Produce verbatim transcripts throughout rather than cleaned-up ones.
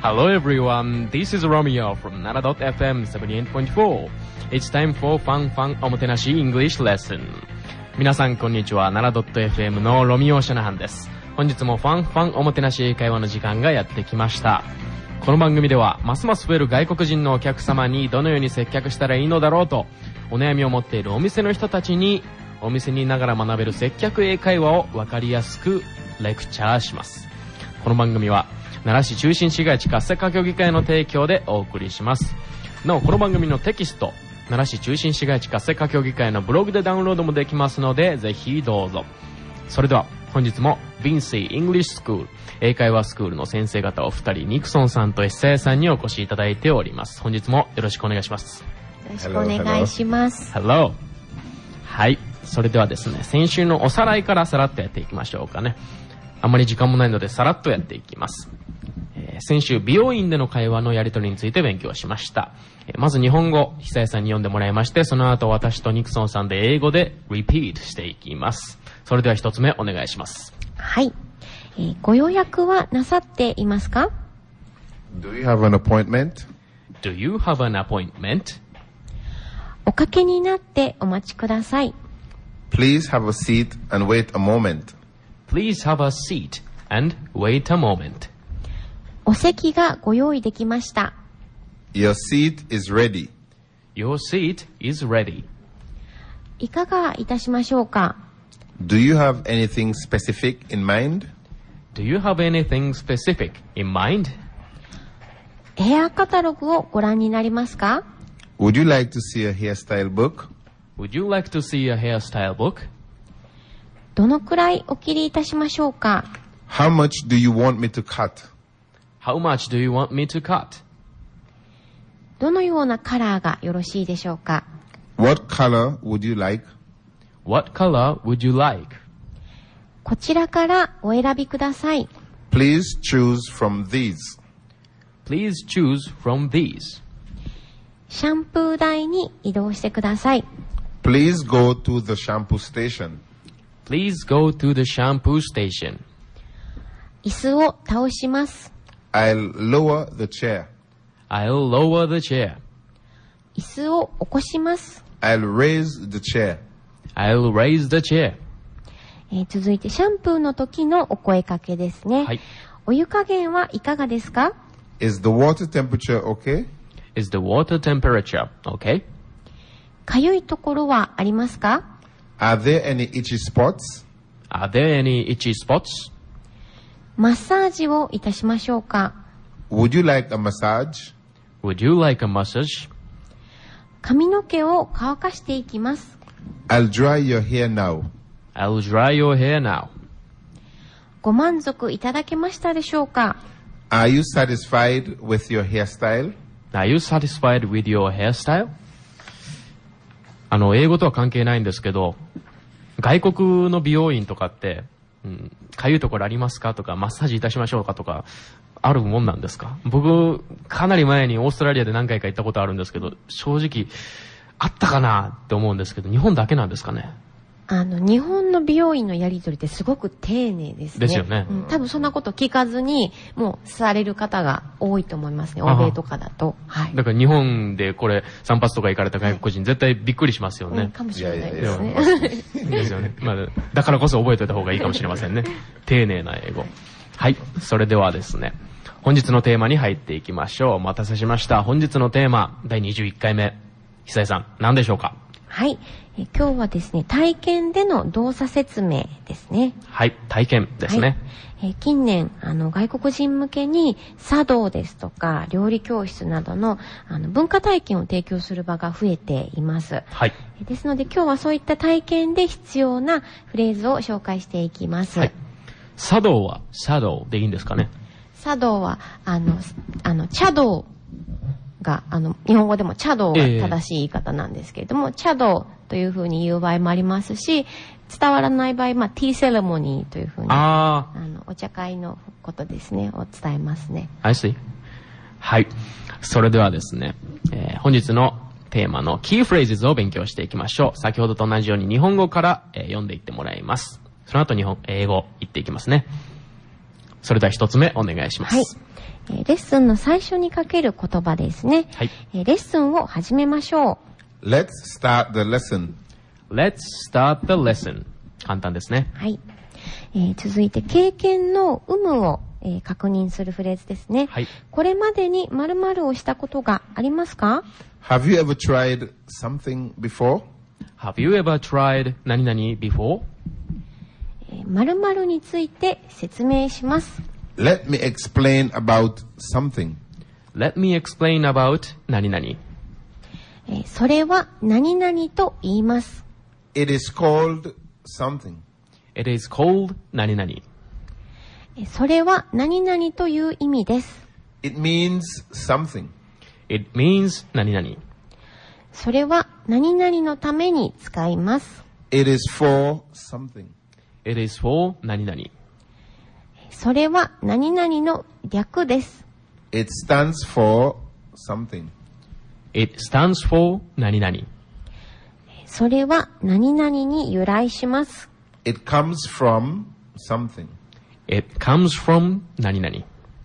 Hello everyone, this is Romeo from Nara dot F M seventy-eight point four. It's time for Fun Fun おもてなし English Lesson. 皆さんこんにちは、ナラ .fm のロミオシャナハンです。本日もファンファンおもてなし英会話の時間がやってきました。この番組ではますます増える外国人のお客様にどのように接客したらいいのだろうとお悩みを持っているお店の人たちにお店にいながら学べる接客英会話を分かりやすくレクチャーします。この番組は奈良市中心市街地活性化協議会の提供でお送りします。なおこの番組のテキスト奈良市中心市街地活性化協議会のブログでダウンロードもできますのでぜひどうぞ。それでは本日も Vincy English School 英会話スクールの先生方お二人ニクソンさんとエッサヤさんにお越しいただいております。本日もよろしくお願いします。 よろしくお願いします。 Hello。 はい、それではですね先週のおさらいからさらっとやっていきましょうかね。あまり時間もないのでさらっとやっていきます。えー、先週美容院での会話のやり取りについて勉強しました。えー、まず日本語久江さんに読んでもらいましてその後私とニクソンさんで英語で repeat していきます。それでは一つ目お願いします。 はい、えー、ご予約はなさっていますか？ Do you have an appointment? Do you have an appointment? おかけになってお待ちください。 Please have a seat and wait a moment. Please have a seat and wait a moment. お席がご用意できました。 Your seat is ready. Your seat is ready. いかがいたしましょうか？ Do you have anything specific in mind? Do you have anything specific in mind? ヘアカタログをご覧になりますか？ Would you like to see a hairstyle book? Would you like to see a hairstyle book? どのくらいお切りいたしましょうか？ How much do you want me to cut? How much do you want me to cut? どのようなカラーがよろしいでしょうか？ What color would you like? What color would you like? こちらからお選びください。 Please choose from these. Please choose from these. シャンプー台に移動してください。 Please go to the shampoo station. Please go to the shampoo station. 椅子を倒します。 I'll lower the chair. I'll lower the chair. 椅子を起こします。 I'll raise the chair. I'll raise the chair. えー、続いてシャンプーの時のお声かけですね。 はい。 お湯加減はいかがですか？ Is the water temperature okay? Is the water temperature okay? かゆいところはありますか？ Are there any itchy spots? Are there any itchy spots? マッサージをいたしましょうか？ Would you like a massage? Would you like a massage? 髪の毛を乾かしていきます。 I'll dry your hair now. I'll dry your hair now. ご満足いただけましたでしょうか？ Are you satisfied with your hairstyle? Are you satisfied with your hairstyle? あの、英語とは関係ないんですけど、外国の美容院とかって、うん、かゆいところありますかとか、マッサージいたしましょうかとか、あるもんなんですか？僕、かなり前にオーストラリアで何回か行ったことあるんですけど、正直、あったかなって思うんですけど、日本だけなんですかね？ あの、日本の美容院のやり取りってすごく丁寧ですね。 ですよね。 うん、多分そんなこと聞かずに、もうされる方が多いと思いますね。欧米とかだと。はい。 だから日本でこれ、散髪とか行かれた外国人、絶対びっくりしますよね。 うん、かもしれないですね。 いやいやいやですよね。まあ、だからこそ覚えておいた方がいいかもしれませんね。丁寧な英語。はい。それではですね、本日のテーマに入っていきましょう。お待たせしました。本日のテーマ、だいにじゅういっかいめ。久江さん、何でしょうか？ はい。え今日はですね、体験での動作説明ですね。 はい、体験ですね。 はい、え近年、あの、外国人向けに茶道ですとか、料理教室などの、あの、文化体験を提供する場が増えています。 はい。 ですので、今日はそういった体験で必要なフレーズを紹介していきます。はい。 茶道は茶道でいいんですかね？ 茶道は、あの、あの、茶道が、あの、日本語でも茶道が正しい言い方なんですけれども、えー、茶道というふうに言う場合もありますし、伝わらない場合、まあ、ティーセレモニーというふうに、ああの、お茶会のことですね、を伝えますね。 I see. はい。それではですね、えー、本日のテーマのキーフレーズを勉強していきましょう。先ほどと同じように日本語から、えー、読んでいってもらいます。その後日本、英語言っていきますね。 それでは一つ目お願いします。 はい。えー、レッスンの最初にかける言葉ですね。 はい。 えー、レッスンを始めましょう。Let's start the lesson. Let's start the lesson. 簡単ですね。 はい。えー、続いて経験の有無を、えー、確認するフレーズですね。 はい。これまでに〇〇をしたことがありますか？ Have you ever tried something before? Have you ever tried 何々 before? 〇〇について説明します。 Let me explain about something. Let me explain about 何々。 それは何々と言います。 It is called something. It is called 何々。 それは何々という意味です。 It means something. It means 何々。 それは何々のために使います。 It is for something. It is for 何々。 それは何々の略です。 It stands for something. It stands for 何々。 それは何々に由来します。 It comes from something. It comes from 何々。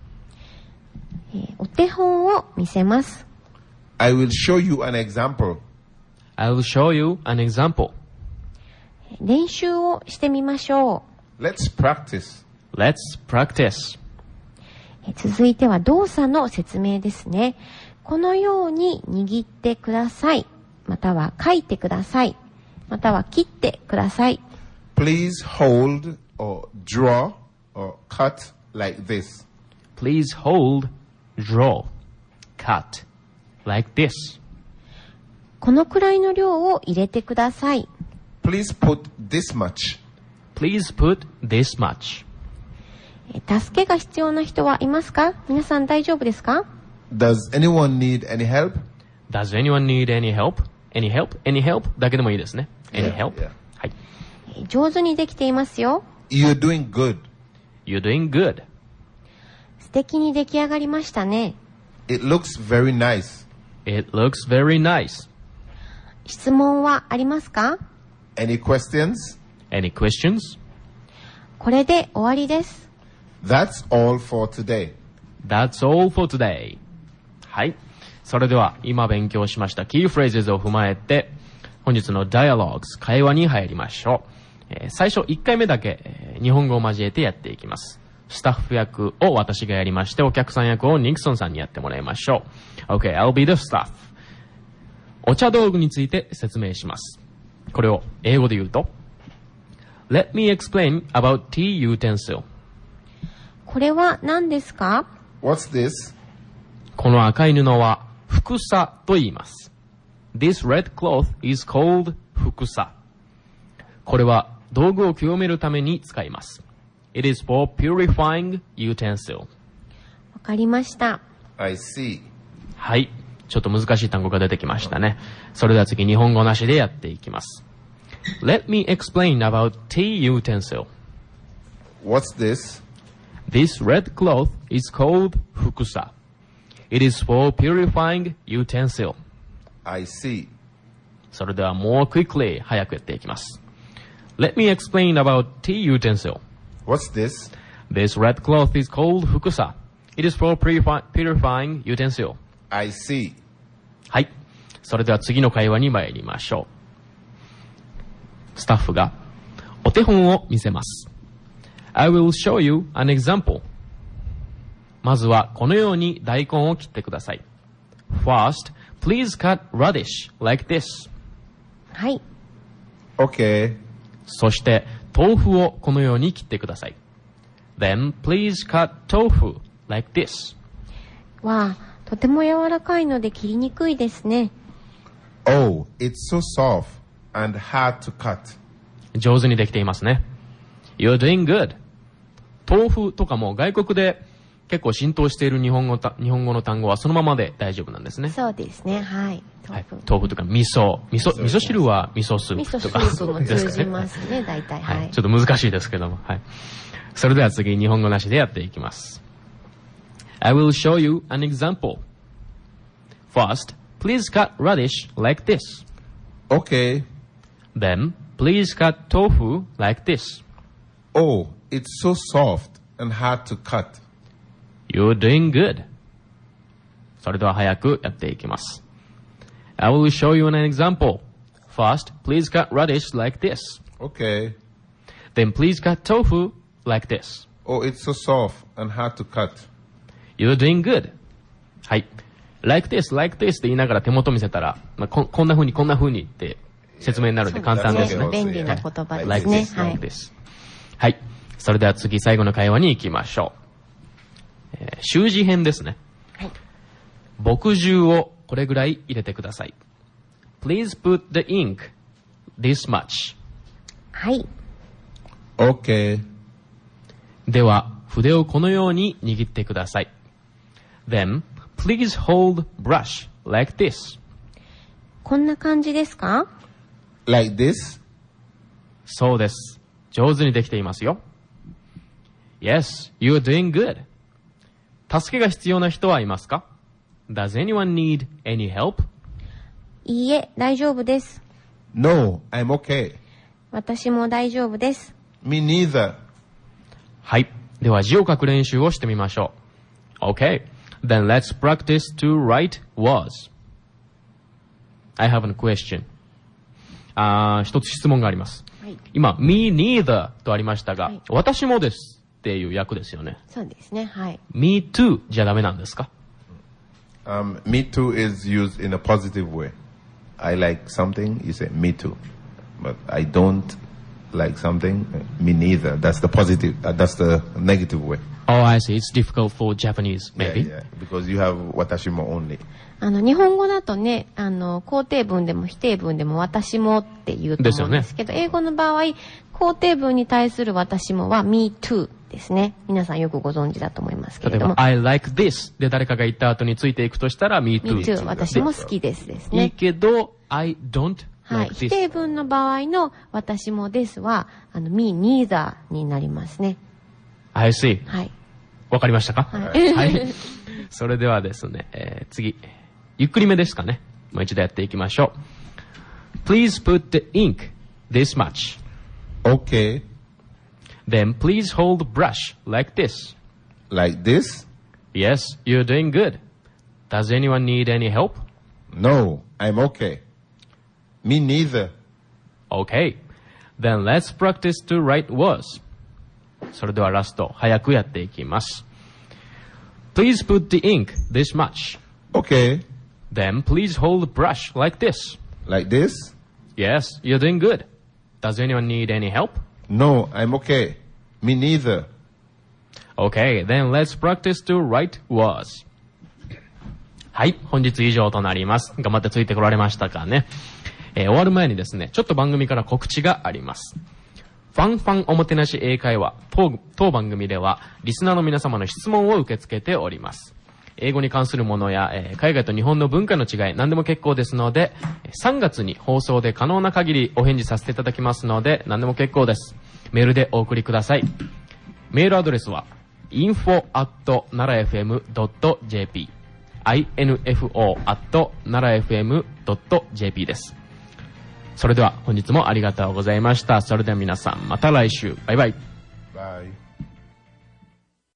お手本を見せます。 I will show you an example. I will show you an example. 練習をしてみましょう。Let's practice. Let's practice. 続いては動作の説明ですね。このように握ってください。または書いてください。または切ってください。 Please hold or draw or cut like this. Please hold, draw, cut like this. このくらいの量を入れてください。 Please put this much. Please put this much. 助けが必要な人はいますか？皆さん大丈夫ですか？ Does anyone need any help? Does anyone need any help? Any help? Any help? だけでもいいですね。Any Yeah, help? yeah. はい。 上手にできていますよ。 You're doing good. You're doing good. 素敵に出来上がりましたね。 It looks very nice. It looks very nice. 質問はありますか？ Any questions? Any questions? これで終わりです。 That's all for today. That's all for today. はい。それでは今勉強しましたキーフレーズを踏まえて本日の Dialogues 会話に入りましょう。えー、最初いっかいめだけ、えー、日本語を交えてやっていきます。スタッフ役を私がやりましてお客さん役をニクソンさんにやってもらいましょう。Okay, I'll be the staff. お茶道具について説明します。これを英語で言うと Let me explain about tea utensil. これは何ですか？ What's this? この赤い布はふくさと言います。This red cloth is called ふくさ。これは道具を清めるために使います。It is for purifying utensil. わかりました。 I see. はい。ちょっと難しい単語が出てきましたね。それでは次日本語なしでやっていきます。Let me explain about tea utensil. What's this? This red cloth is called ふくさ。It is for purifying utensil. I see. それではもう quickly 早くやっていきます。Let me explain about tea utensil. What's this? This red cloth is called ふくさ。It is for purifi- purifying utensil. I see. はい。それでは次の会話に参りましょう。スタッフがお手本を見せます。I will show you an example. まずはこのように大根を切ってください。First, please cut radish like this. はい。 Okay. そして豆腐をこのように切ってください。Then, please cut tofu like this. わあ、とても柔らかいので切りにくいですね。 Oh, it's so soft and hard to cut. 上手にできていますね。You're doing good. 豆腐とかも外国で結構浸透している日本語た、日本語の単語はそのままで大丈夫なんですね。 そうですね。はい。 豆腐。はい、豆腐とか味噌、味噌、味噌汁は味噌スープとか。 味噌スープも通じますね、大体。はい。 ちょっと難しいですけども。はい。それでは次、日本語なしでやっていきます。I will show you an example. First, please cut radish like this. Okay. Then, please cut tofu like this. Oh, it's so soft and hard to cut. You're doing good. それでは早くやっていきます。I will show you an example. First, please cut radish like this. Okay. Then please cut tofu like this. Oh, it's so soft and hard to cut. You're doing good. はい。like this, like this って言いながら手元見せたら、まあ、こ, こんな風にこんな風にって説明になるんで簡単ですね。 そうですね。便利な言葉ですね。 like this, like this. はい。それでは次最後の会話に行きましょう。えー、習字編ですね。 はい。 墨汁をこれぐらい入れてください。Please put the ink this much. はい。 Okay. では、筆をこのように握ってください。Then, please hold brush like this. こんな感じですか？ Like this? そうです。上手にできていますよ。Yes, you're doing good. 助けが必要な人はいますか？ Does anyone need any help? いいえ、大丈夫です。 No, I'm okay. 私も大丈夫です。 Me neither. はい。では字を書く練習をしてみましょう。Okay. Then let's practice to write was. I have a question. あー、一つ質問があります。 はい、 今、me neither とありましたが、 はい、 私もですっていう訳ですよね。 そうですね。はい。 me too じゃダメなんですか？ Um, me too is used in a positive way. I like something, you say me too. But I don't like something, me neither. That's the positive, uh, that's the negative way. Oh, I see. It's difficult for Japanese, maybe. Yeah, yeah. Because you have watashimo only. あの、日本語だとね、あの、肯定文でも否定文でも私もって言うと思うんですけど、英語の場合、肯定文に対する私もは me too ですね。皆さんよくご存知だと思いますけれども。 例えば、I like this で誰かが言った後についていくとしたら me too. me too 私も好きですですね。 いいけど、I don't like this. はい。否定文の場合の私もですは、あの、me neither になりますね。 I see. はい。 わかりましたか？ はい。 はい。それではですね、えー、次。ゆっくりめですかね。もう一度やっていきましょう。Please put the ink this much. Okay. Then please hold the brush like this. Like this? Yes, you're doing good. Does anyone need any help? No, I'm okay. Me neither. Okay. Then let's practice to write words. それではラスト、早くやっていきます。Please put the ink this much. Okay. Then please hold the brush like this. Like this? Yes, you're doing good. Does anyone need any help? No, I'm okay. Me neither. Okay, then let's practice to write words. はい、本日以上となります。頑張ってついてこられましたかね。えー、終わる前にですね、ちょっと番組から告知があります。ファンファンおもてなし英会話 当, 当番組ではリスナーの皆様の質問を受け付けております。英語に関するものや、えー、海外と日本の文化の違い何でも結構ですので、さんがつに放送で可能な限りお返事させていただきますので何でも結構です。メールでお送りください。メールアドレスは インフォ アット ナラエフエム ドット ジェーピー インフォ アット ナラエフエム ドット ジェーピー です。それでは本日もありがとうございました。それでは皆さんまた来週。バイバイ。 Bye.